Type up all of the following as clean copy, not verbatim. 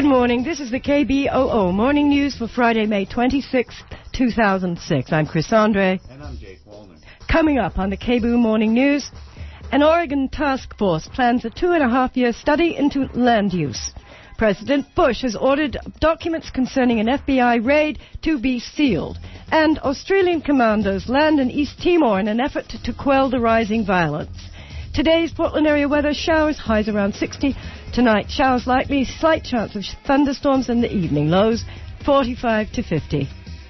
morning. This is the KBOO Morning News for Friday, May 26th, 2006. I'm Chris Andre. And I'm Jake Wallner. Coming up on the KBOO Morning News, an Oregon task force plans a 2.5-year study into land use. President Bush has ordered documents concerning an FBI raid to be sealed. And Australian commandos land in East Timor in an effort to quell the rising violence. Today's Portland area weather: showers, highs around 60. Tonight, showers likely, slight chance of thunderstorms in the evening, lows 45 to 50.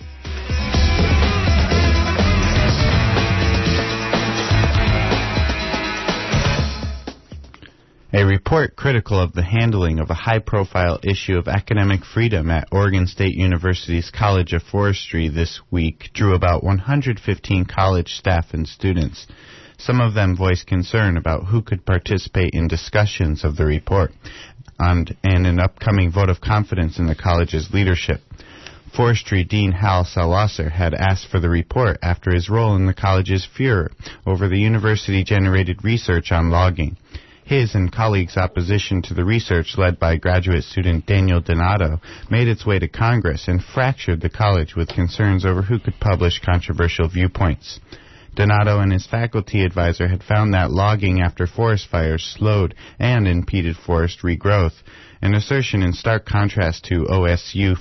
A report critical of the handling of a high-profile issue of academic freedom at Oregon State University's College of Forestry this week drew about 115 college staff and students. Some of them voiced concern about who could participate in discussions of the report and an upcoming vote of confidence in the college's leadership. Forestry Dean Hal Salwasser had asked for the report after his role in the college's furor over the university-generated research on logging. His and colleagues' opposition to the research led by graduate student Daniel Donato made its way to Congress and fractured the college with concerns over who could publish controversial viewpoints. Donato and his faculty advisor had found that logging after forest fires slowed and impeded forest regrowth, an assertion in stark contrast to OSU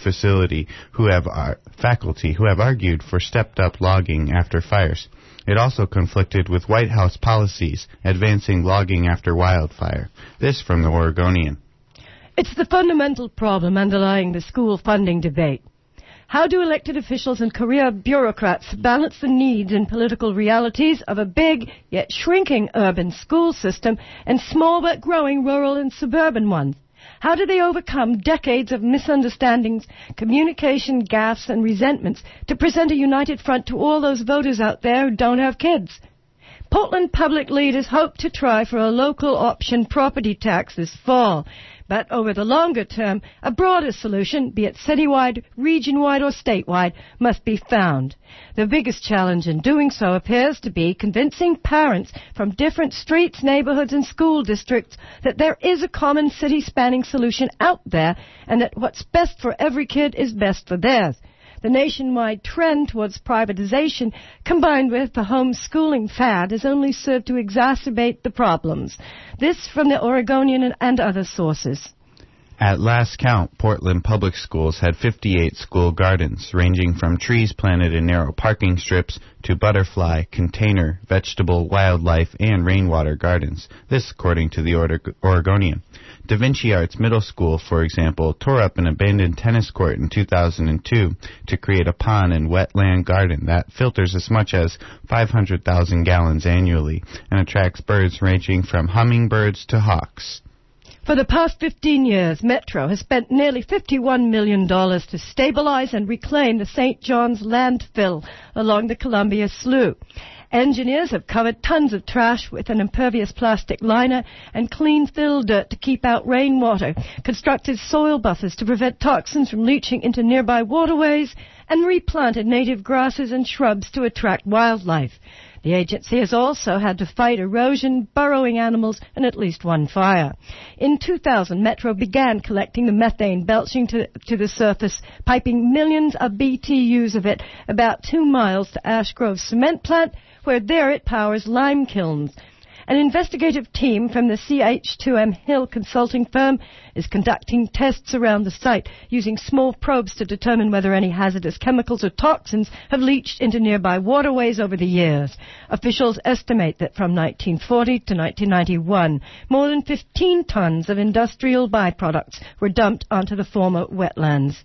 faculty who have argued for stepped-up logging after fires. It also conflicted with White House policies advancing logging after wildfire. This from the Oregonian. It's the fundamental problem underlying the school funding debate. How do elected officials and career bureaucrats balance the needs and political realities of a big yet shrinking urban school system and small but growing rural and suburban ones? How do they overcome decades of misunderstandings, communication gaffes, and resentments to present a united front to all those voters out there who don't have kids? Portland public leaders hope to try for a local option property tax this fall. But over the longer term, a broader solution, be it citywide, region-wide, or statewide, must be found. The biggest challenge in doing so appears to be convincing parents from different streets, neighborhoods, and school districts that there is a common city-spanning solution out there and that what's best for every kid is best for theirs. The nationwide trend towards privatization, combined with the homeschooling fad, has only served to exacerbate the problems. This from the Oregonian and other sources. At last count, Portland Public Schools had 58 school gardens, ranging from trees planted in narrow parking strips to butterfly, container, vegetable, wildlife, and rainwater gardens. This according to the Oregonian. Da Vinci Arts Middle School, for example, tore up an abandoned tennis court in 2002 to create a pond and wetland garden that filters as much as 500,000 gallons annually and attracts birds ranging from hummingbirds to hawks. For the past 15 years, Metro has spent nearly $51 million to stabilize and reclaim the St. John's landfill along the Columbia Slough. Engineers have covered tons of trash with an impervious plastic liner and clean fill dirt to keep out rainwater, constructed soil buffers to prevent toxins from leaching into nearby waterways, and replanted native grasses and shrubs to attract wildlife. The agency has also had to fight erosion, burrowing animals, and at least one fire. In 2000, Metro began collecting the methane belching to the surface, piping millions of BTUs of it about 2 miles to Ash Grove Cement Plant, where there it powers lime kilns. An investigative team from the CH2M Hill consulting firm is conducting tests around the site using small probes to determine whether any hazardous chemicals or toxins have leached into nearby waterways over the years. Officials estimate that from 1940 to 1991, more than 15 tons of industrial byproducts were dumped onto the former wetlands.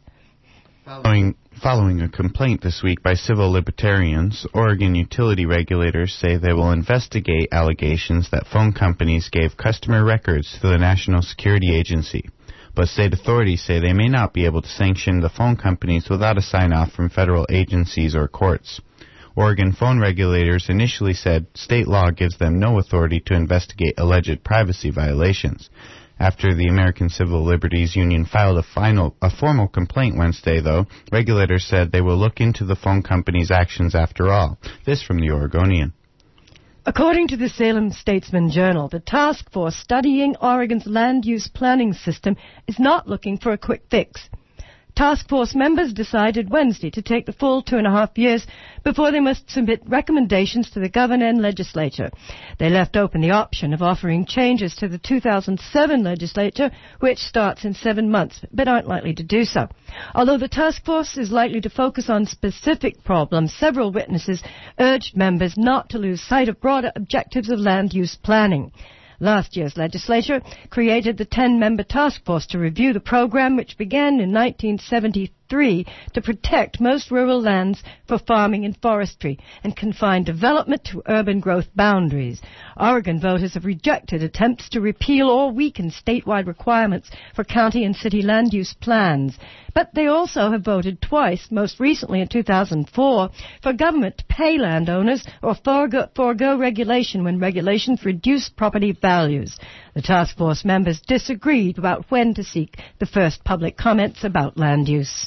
Following a complaint this week by civil libertarians, Oregon utility regulators say they will investigate allegations that phone companies gave customer records to the National Security Agency. But state authorities say they may not be able to sanction the phone companies without a sign-off from federal agencies or courts. Oregon phone regulators initially said state law gives them no authority to investigate alleged privacy violations. After the American Civil Liberties Union filed a formal complaint Wednesday, though, regulators said they will look into the phone company's actions after all. This from the Oregonian. According to the Salem Statesman Journal, the task force studying Oregon's land use planning system is not looking for a quick fix. Task force members decided Wednesday to take the full 2.5 years before they must submit recommendations to the governor and legislature. They left open the option of offering changes to the 2007 legislature, which starts in 7 months, but aren't likely to do so. Although the task force is likely to focus on specific problems, several witnesses urged members not to lose sight of broader objectives of land use planning. Last year's legislature created the 10-member task force to review the program, which began in 1973 to protect most rural lands for farming and forestry and confine development to urban growth boundaries. Oregon voters have rejected attempts to repeal or weaken statewide requirements for county and city land use plans. But they also have voted twice, most recently in 2004, for government to pay landowners or forego regulation when regulations reduce property values. The task force members disagreed about when to seek the first public comments about land use.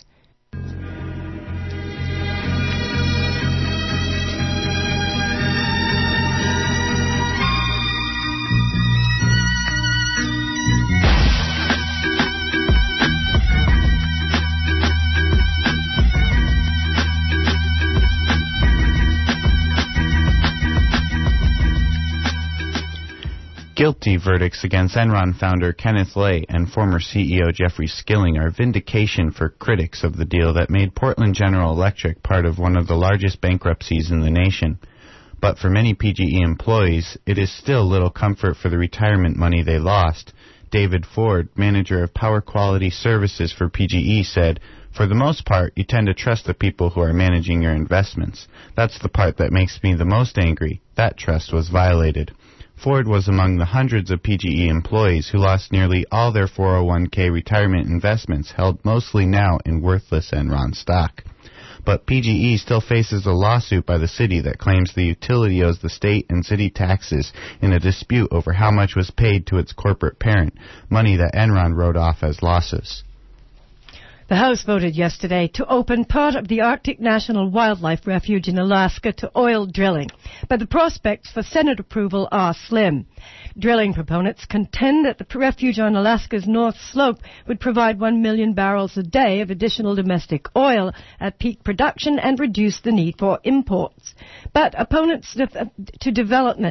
Guilty verdicts against Enron founder Kenneth Lay and former CEO Jeffrey Skilling are vindication for critics of the deal that made Portland General Electric part of one of the largest bankruptcies in the nation. But for many PGE employees, it is still little comfort for the retirement money they lost. David Ford, manager of Power Quality Services for PGE, said, "For the most part, you tend to trust the people who are managing your investments. That's the part that makes me the most angry. That trust was violated." Ford was among the hundreds of PGE employees who lost nearly all their 401k retirement investments, held mostly now in worthless Enron stock. But PGE still faces a lawsuit by the city that claims the utility owes the state and city taxes in a dispute over how much was paid to its corporate parent, money that Enron wrote off as losses. The House voted yesterday to open part of the Arctic National Wildlife Refuge in Alaska to oil drilling, but the prospects for Senate approval are slim. Drilling proponents contend that the refuge on Alaska's North Slope would provide 1 million barrels a day of additional domestic oil at peak production and reduce the need for imports. But opponents to developing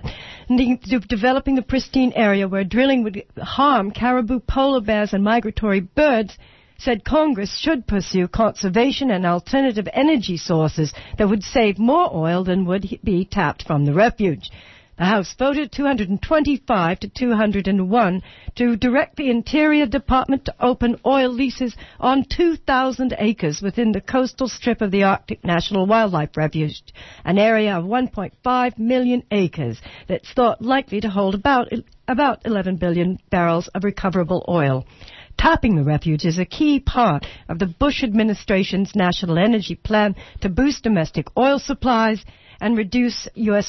the pristine area where drilling would harm caribou, polar bears, and migratory birds said Congress should pursue conservation and alternative energy sources that would save more oil than would be tapped from the refuge. The House voted 225 to 201 to direct the Interior Department to open oil leases on 2,000 acres within the coastal strip of the Arctic National Wildlife Refuge, an area of 1.5 million acres that's thought likely to hold about 11 billion barrels of recoverable oil. Tapping the refuge is a key part of the Bush administration's national energy plan to boost domestic oil supplies and reduce U.S.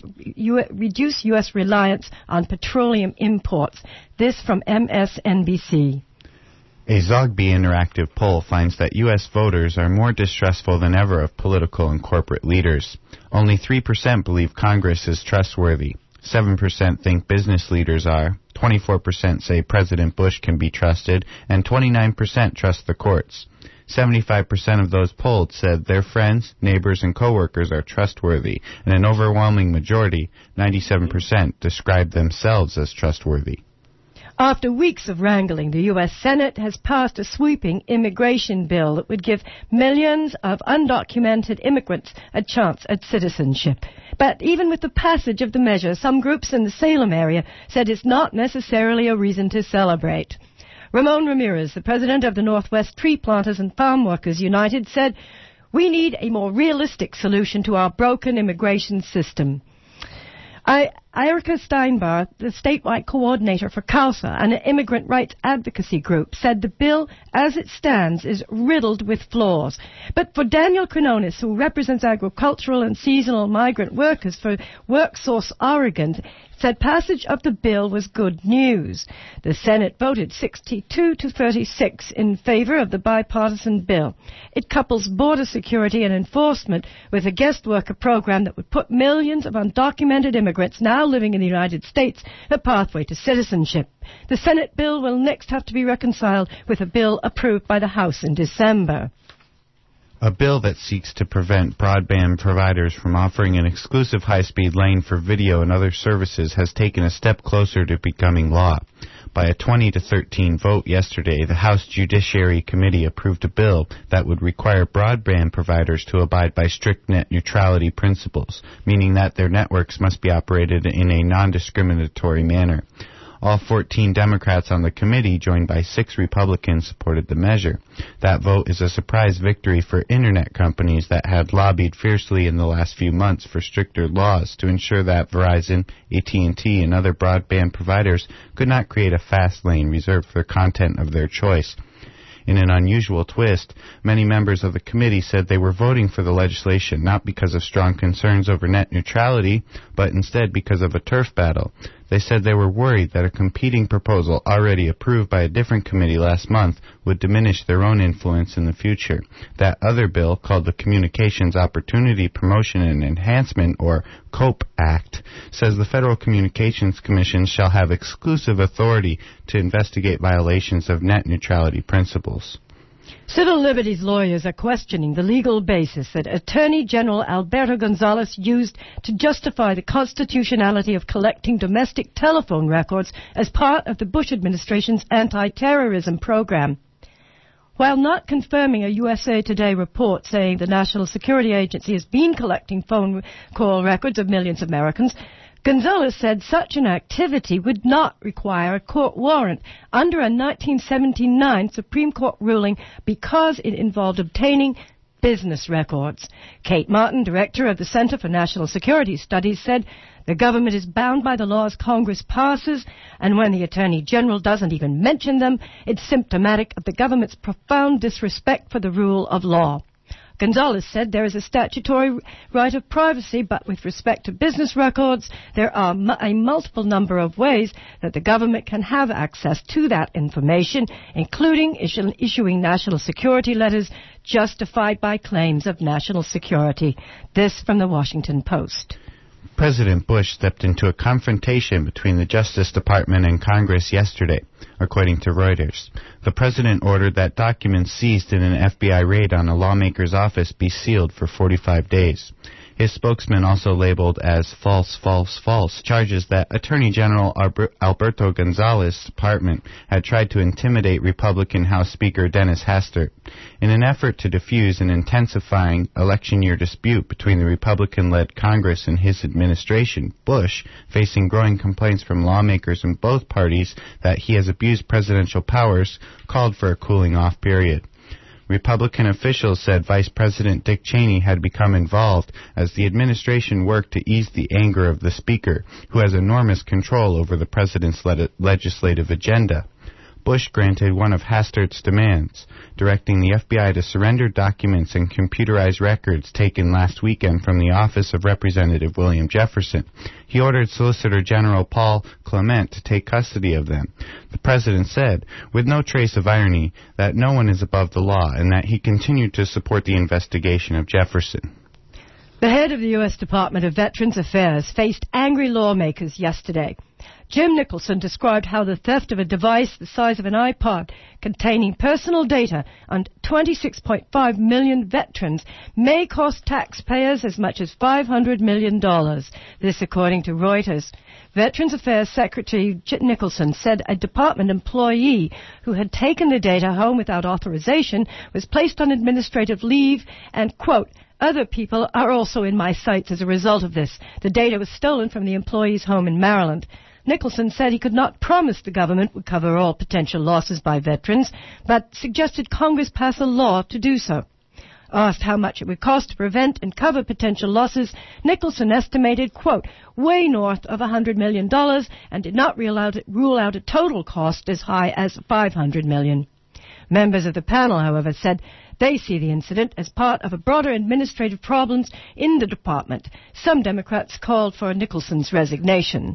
reliance on petroleum imports. This from MSNBC. A Zogby Interactive poll finds that U.S. voters are more distrustful than ever of political and corporate leaders. Only 3% believe Congress is trustworthy. 7% think business leaders are, 24% say President Bush can be trusted, and 29% trust the courts. 75% of those polled said their friends, neighbors, and coworkers are trustworthy, and an overwhelming majority, 97%, described themselves as trustworthy. After weeks of wrangling, the U.S. Senate has passed a sweeping immigration bill that would give millions of undocumented immigrants a chance at citizenship. But even with the passage of the measure, some groups in the Salem area said it's not necessarily a reason to celebrate. Ramon Ramirez, the president of the Northwest Tree Planters and Farm Workers United, said, "We need a more realistic solution to our broken immigration system. Erica Steinbauer, the statewide coordinator for CAUSA, an immigrant rights advocacy group, said the bill, as it stands, is riddled with flaws. But for Daniel Quinones, who represents agricultural and seasonal migrant workers for WorkSource Oregon, said passage of the bill was good news. The Senate voted 62 to 36 in favor of the bipartisan bill. It couples border security and enforcement with a guest worker program that would put millions of undocumented immigrants now living in the United States a pathway to citizenship. The Senate bill will next have to be reconciled with a bill approved by the House in December. A bill that seeks to prevent broadband providers from offering an exclusive high-speed lane for video and other services has taken a step closer to becoming law. By a 20-13 vote yesterday, the House Judiciary Committee approved a bill that would require broadband providers to abide by strict net neutrality principles, meaning that their networks must be operated in a non-discriminatory manner. All 14 Democrats on the committee, joined by 6 Republicans, supported the measure. That vote is a surprise victory for Internet companies that had lobbied fiercely in the last few months for stricter laws to ensure that Verizon, AT&T, and other broadband providers could not create a fast lane reserved for content of their choice. In an unusual twist, many members of the committee said they were voting for the legislation not because of strong concerns over net neutrality, but instead because of a turf battle. They said they were worried that a competing proposal already approved by a different committee last month would diminish their own influence in the future. That other bill, called the Communications Opportunity Promotion and Enhancement, or COPE Act, says the Federal Communications Commission shall have exclusive authority to investigate violations of net neutrality principles. Civil liberties lawyers are questioning the legal basis that Attorney General Alberto Gonzales used to justify the constitutionality of collecting domestic telephone records as part of the Bush administration's anti-terrorism program. While not confirming a USA Today report saying the National Security Agency has been collecting phone call records of millions of Americans, Gonzales said such an activity would not require a court warrant under a 1979 Supreme Court ruling because it involved obtaining business records. Kate Martin, director of the Center for National Security Studies, said the government is bound by the laws Congress passes, and when the Attorney General doesn't even mention them, it's symptomatic of the government's profound disrespect for the rule of law. Gonzales said there is a statutory right of privacy, but with respect to business records, there are a multiple number of ways that the government can have access to that information, including issuing national security letters justified by claims of national security. This from the Washington Post. President Bush stepped into a confrontation between the Justice Department and Congress yesterday, according to Reuters. The president ordered that documents seized in an FBI raid on a lawmaker's office be sealed for 45 days. His spokesman also labeled as false charges that Attorney General Alberto Gonzales' department had tried to intimidate Republican House Speaker Dennis Hastert. In an effort to defuse an intensifying election year dispute between the Republican-led Congress and his administration, Bush, facing growing complaints from lawmakers in both parties that he has abused presidential powers, called for a cooling-off period. Republican officials said Vice President Dick Cheney had become involved as the administration worked to ease the anger of the Speaker, who has enormous control over the president's legislative agenda. Bush granted one of Hastert's demands, directing the FBI to surrender documents and computerized records taken last weekend from the office of Representative William Jefferson. He ordered Solicitor General Paul Clement to take custody of them. The president said, with no trace of irony, that no one is above the law and that he continued to support the investigation of Jefferson. The head of the U.S. Department of Veterans Affairs faced angry lawmakers yesterday. Jim Nicholson described how the theft of a device the size of an iPod containing personal data on 26.5 million veterans may cost taxpayers as much as $500 million. This according to Reuters. Veterans Affairs Secretary Nicholson said a department employee who had taken the data home without authorization was placed on administrative leave and, quote, other people are also in my sights as a result of this. The data was stolen from the employee's home in Maryland. Nicholson said he could not promise the government would cover all potential losses by veterans, but suggested Congress pass a law to do so. Asked how much it would cost to prevent and cover potential losses, Nicholson estimated, quote, way north of $100 million and did not rule out a total cost as high as $500 million. Members of the panel, however, said they see the incident as part of a broader administrative problems in the department. Some Democrats called for Nicholson's resignation.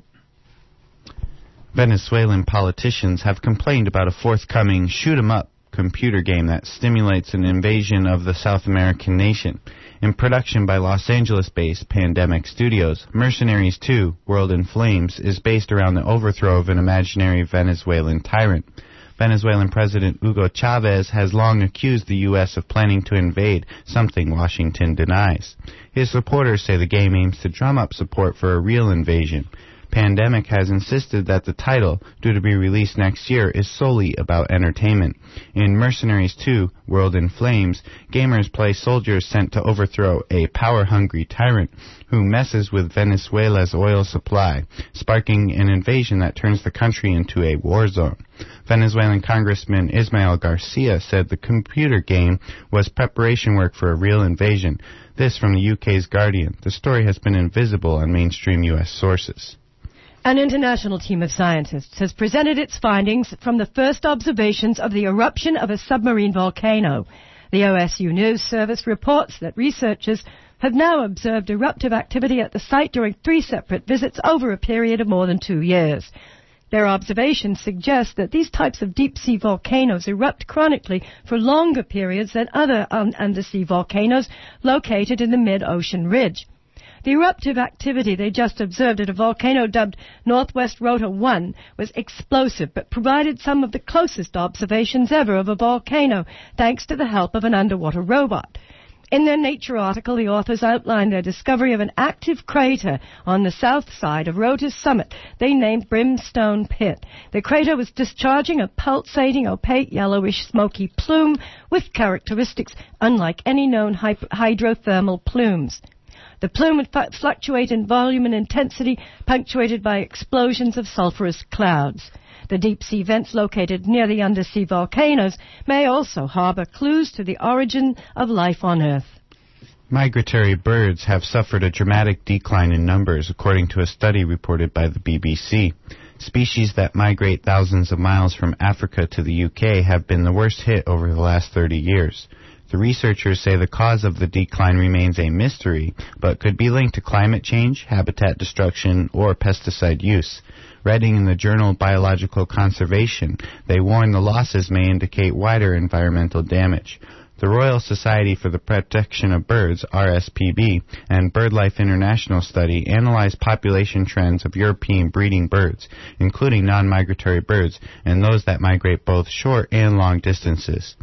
Venezuelan politicians have complained about a forthcoming shoot-'em-up computer game that stimulates an invasion of the South American nation. In production by Los Angeles-based Pandemic Studios, Mercenaries 2, World in Flames, is based around the overthrow of an imaginary Venezuelan tyrant. Venezuelan President Hugo Chavez has long accused the U.S. of planning to invade, something Washington denies. His supporters say the game aims to drum up support for a real invasion. Pandemic has insisted that the title, due to be released next year, is solely about entertainment. In Mercenaries 2, World in Flames, gamers play soldiers sent to overthrow a power-hungry tyrant who messes with Venezuela's oil supply, sparking an invasion that turns the country into a war zone. Venezuelan Congressman Ismael Garcia said the computer game was preparation work for a real invasion. This from the UK's Guardian. The story has been invisible on mainstream U.S. sources. An international team of scientists has presented its findings from the first observations of the eruption of a submarine volcano. The OSU News Service reports that researchers have now observed eruptive activity at the site during 3 separate visits over a period of more than 2 years. Their observations suggest that these types of deep-sea volcanoes erupt chronically for longer periods than other undersea volcanoes located in the mid-ocean ridge. The eruptive activity they just observed at a volcano dubbed Northwest Rota 1 was explosive, but provided some of the closest observations ever of a volcano, thanks to the help of an underwater robot. In their Nature article, the authors outlined their discovery of an active crater on the south side of Rota's summit they named Brimstone Pit. The crater was discharging a pulsating, opaque, yellowish, smoky plume with characteristics unlike any known hydrothermal plumes. The plume would fluctuate in volume and intensity, punctuated by explosions of sulfurous clouds. The deep-sea vents located near the undersea volcanoes may also harbor clues to the origin of life on Earth. Migratory birds have suffered a dramatic decline in numbers, according to a study reported by the BBC. Species that migrate thousands of miles from Africa to the UK have been the worst hit over the last 30 years. The researchers say the cause of the decline remains a mystery, but could be linked to climate change, habitat destruction, or pesticide use. Writing in the journal Biological Conservation, they warn the losses may indicate wider environmental damage. The Royal Society for the Protection of Birds, RSPB, and BirdLife International study analyzed population trends of European breeding birds, including non-migratory birds and those that migrate both short and long distances.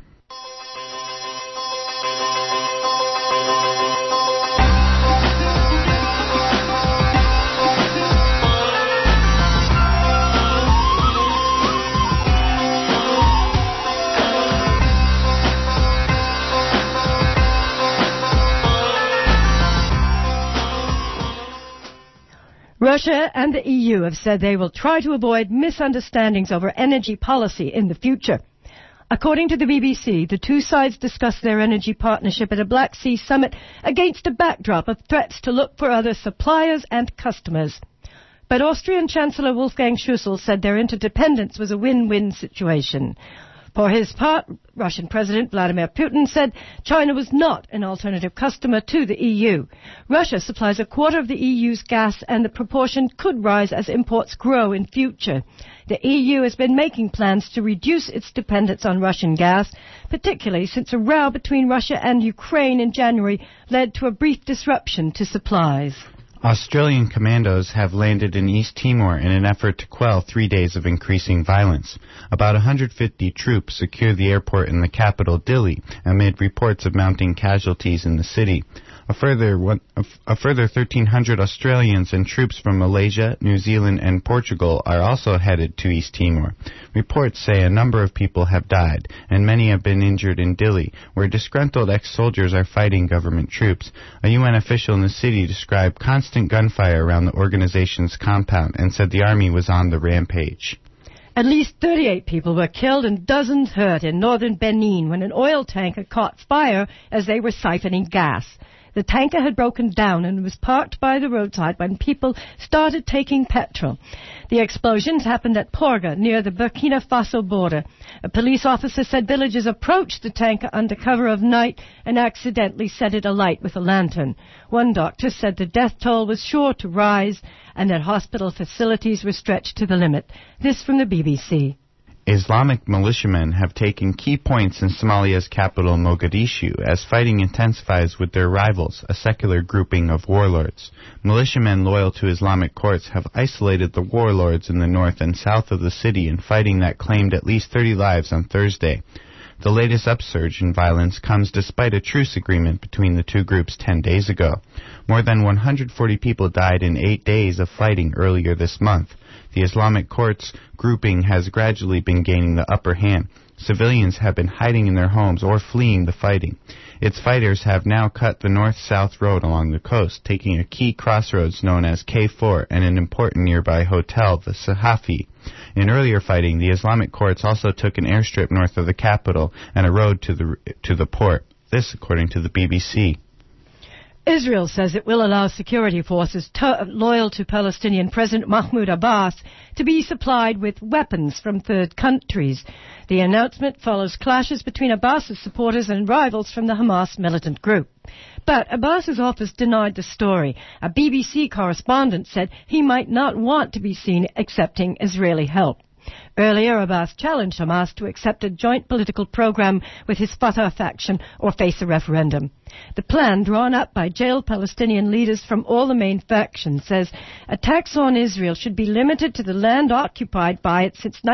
Russia and the EU have said they will try to avoid misunderstandings over energy policy in the future. According to the BBC, the two sides discussed their energy partnership at a Black Sea summit against a backdrop of threats to look for other suppliers and customers. But Austrian Chancellor Wolfgang Schüssel said their interdependence was a win-win situation. For his part, Russian President Vladimir Putin said China was not an alternative customer to the EU. Russia supplies a quarter of the EU's gas, and the proportion could rise as imports grow in future. The EU has been making plans to reduce its dependence on Russian gas, particularly since a row between Russia and Ukraine in January led to a brief disruption to supplies. Australian commandos have landed in East Timor in an effort to quell 3 days of increasing violence. About 150 troops secure the airport in the capital, Dili, amid reports of mounting casualties in the city. A further 1,300 Australians and troops from Malaysia, New Zealand, and Portugal are also headed to East Timor. Reports say a number of people have died, and many have been injured in Dili, where disgruntled ex-soldiers are fighting government troops. A UN official in the city described constant gunfire around the organization's compound and said the army was on the rampage. At least 38 people were killed and dozens hurt in northern Benin when an oil tanker caught fire as they were siphoning gas. The tanker had broken down and was parked by the roadside when people started taking petrol. The explosions happened at Porga, near the Burkina Faso border. A police officer said villagers approached the tanker under cover of night and accidentally set it alight with a lantern. One doctor said the death toll was sure to rise and that hospital facilities were stretched to the limit. This from the BBC. Islamic militiamen have taken key points in Somalia's capital, Mogadishu, as fighting intensifies with their rivals, a secular grouping of warlords. Militiamen loyal to Islamic courts have isolated the warlords in the north and south of the city in fighting that claimed at least 30 lives on Thursday. The latest upsurge in violence comes despite a truce agreement between the two groups 10 days ago. More than 140 people died in 8 days of fighting earlier this month. The Islamic courts grouping has gradually been gaining the upper hand. Civilians have been hiding in their homes or fleeing the fighting. Its fighters have now cut the north-south road along the coast, taking a key crossroads known as K4 and an important nearby hotel, the Sahafi. In earlier fighting, the Islamic courts also took an airstrip north of the capital and a road to the port. This, according to the BBC. Israel says it will allow security forces loyal to Palestinian President Mahmoud Abbas to be supplied with weapons from third countries. The announcement follows clashes between Abbas's supporters and rivals from the Hamas militant group. But Abbas's office denied the story. A BBC correspondent said he might not want to be seen accepting Israeli help. Earlier, Abbas challenged Hamas to accept a joint political program with his Fatah faction or face a referendum. The plan, drawn up by jailed Palestinian leaders from all the main factions, says attacks on Israel should be limited to the land occupied by it since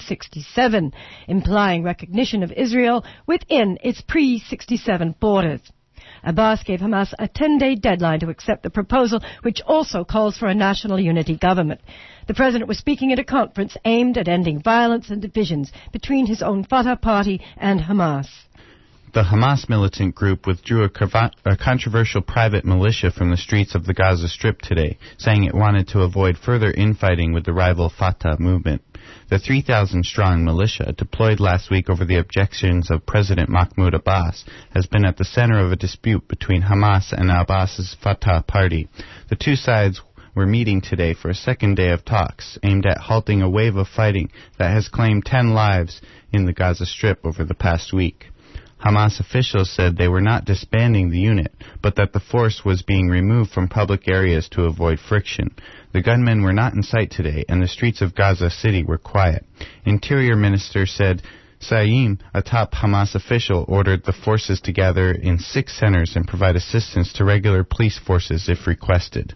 1967, implying recognition of Israel within its pre-67 borders. Abbas gave Hamas a 10-day deadline to accept the proposal, which also calls for a national unity government. The president was speaking at a conference aimed at ending violence and divisions between his own Fatah party and Hamas. The Hamas militant group withdrew a controversial private militia from the streets of the Gaza Strip today, saying it wanted to avoid further infighting with the rival Fatah movement. The 3,000-strong militia, deployed last week over the objections of President Mahmoud Abbas, has been at the center of a dispute between Hamas and Abbas's Fatah party. The two sides were meeting today for a second day of talks aimed at halting a wave of fighting that has claimed 10 lives in the Gaza Strip over the past week. Hamas officials said they were not disbanding the unit, but that the force was being removed from public areas to avoid friction. The gunmen were not in sight today, and the streets of Gaza City were quiet. Interior Minister said Saim, a top Hamas official, ordered the forces to gather in 6 centers and provide assistance to regular police forces if requested.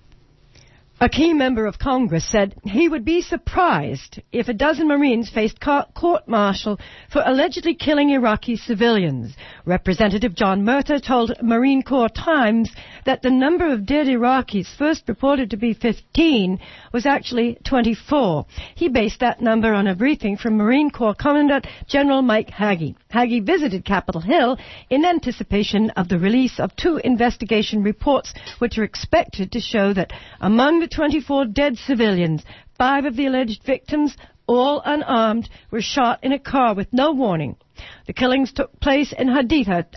A key member of Congress said he would be surprised if a dozen Marines faced court-martial for allegedly killing Iraqi civilians. Representative John Murtha told Marine Corps Times that the number of dead Iraqis, first reported to be 15, was actually 24. He based that number on a briefing from Marine Corps Commandant General Mike Hagee. Hagee visited Capitol Hill in anticipation of the release of 2 investigation reports, which are expected to show that among the 24 dead civilians, 5 of the alleged victims, all unarmed, were shot in a car with no warning. The killings took place in Haditha,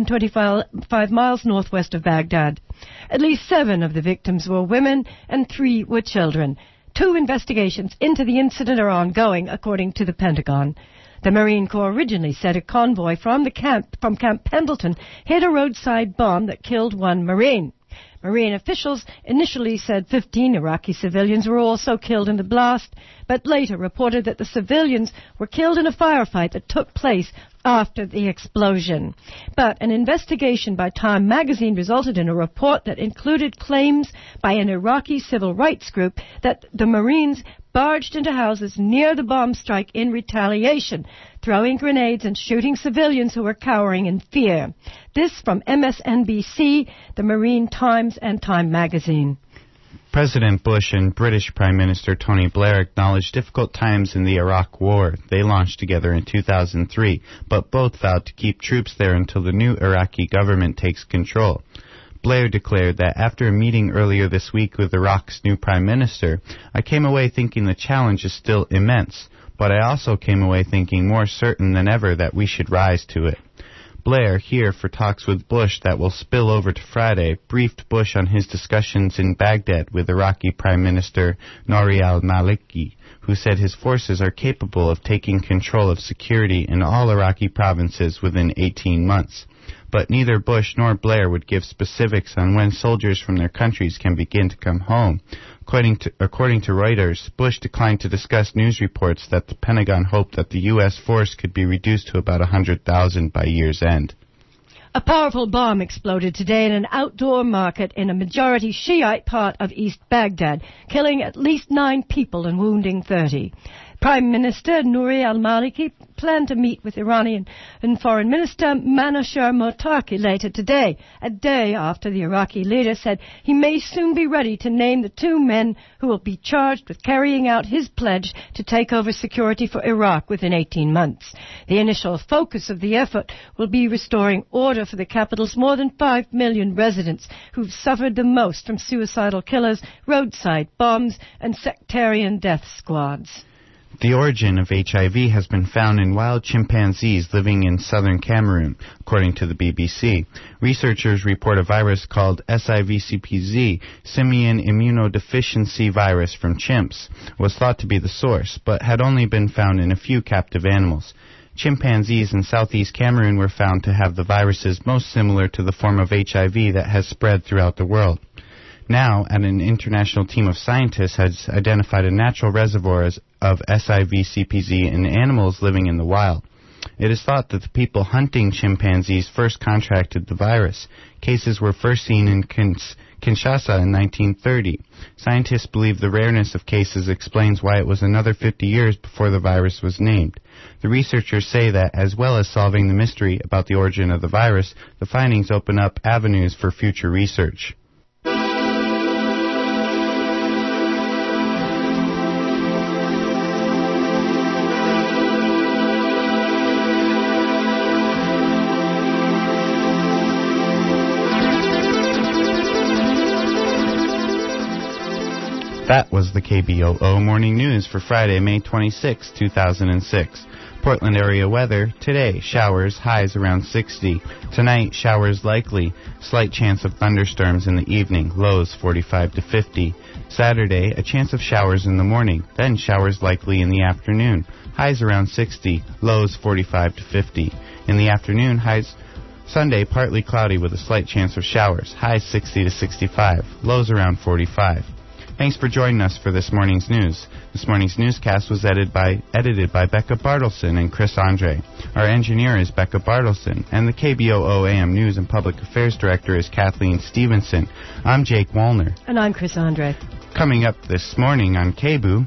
125 miles northwest of Baghdad. At least 7 of the victims were women and 3 were children. 2 investigations into the incident are ongoing, according to the Pentagon. The Marine Corps originally said a convoy from Camp Pendleton hit a roadside bomb that killed 1 Marine. Marine officials initially said 15 Iraqi civilians were also killed in the blast, but later reported that the civilians were killed in a firefight that took place after the explosion. But an investigation by Time magazine resulted in a report that included claims by an Iraqi civil rights group that the Marines barged into houses near the bomb strike in retaliation, throwing grenades and shooting civilians who were cowering in fear. This from MSNBC, the Marine Times, and Time magazine. President Bush and British Prime Minister Tony Blair acknowledged difficult times in the Iraq War. They launched together in 2003, but both vowed to keep troops there until the new Iraqi government takes control. Blair declared that after a meeting earlier this week with Iraq's new prime minister, I came away thinking the challenge is still immense. but I also came away thinking more certain than ever that we should rise to it. Blair, here for talks with Bush that will spill over to Friday, briefed Bush on his discussions in Baghdad with Iraqi Prime Minister Nouri al-Maliki, who said his forces are capable of taking control of security in all Iraqi provinces within 18 months. But neither Bush nor Blair would give specifics on when soldiers from their countries can begin to come home. According to Reuters, Bush declined to discuss news reports that the Pentagon hoped that the U.S. force could be reduced to about 100,000 by year's end. A powerful bomb exploded today in an outdoor market in a majority Shiite part of East Baghdad, killing at least 9 people and wounding 30. Prime Minister Nouri al-Maliki planned to meet with Iranian and Foreign Minister Manouchehr Mottaki later today, a day after the Iraqi leader said he may soon be ready to name the 2 men who will be charged with carrying out his pledge to take over security for Iraq within 18 months. The initial focus of the effort will be restoring order for the capital's more than 5 million residents who've suffered the most from suicidal killers, roadside bombs, and sectarian death squads. The origin of HIV has been found in wild chimpanzees living in southern Cameroon, according to the BBC. Researchers report a virus called SIV-CPZ, simian immunodeficiency virus from chimps, was thought to be the source, but had only been found in a few captive animals. Chimpanzees in southeast Cameroon were found to have the viruses most similar to the form of HIV that has spread throughout the world. Now, an international team of scientists has identified a natural reservoir of SIV-CPZ in animals living in the wild. It is thought that the people hunting chimpanzees first contracted the virus. Cases were first seen in Kinshasa in 1930. Scientists believe the rareness of cases explains why it was another 50 years before the virus was named. The researchers say that, as well as solving the mystery about the origin of the virus, the findings open up avenues for future research. That was the KBOO Morning News for Friday, May 26, 2006. Portland area weather. Today, showers, highs around 60. Tonight, showers likely. Slight chance of thunderstorms in the evening, lows 45 to 50. Saturday, a chance of showers in the morning, then showers likely in the afternoon. Highs around 60, lows 45 to 50. In the afternoon, highs. Sunday, partly cloudy with a slight chance of showers. Highs 60 to 65, lows around 45. Thanks for joining us for this morning's news. This morning's newscast was edited by Becca Bartleson and Chris Andre. Our engineer is Becca Bartleson, and the KBOO AM News and Public Affairs Director is Kathleen Stevenson. I'm Jake Wallner. And I'm Chris Andre. Coming up this morning on KBOO,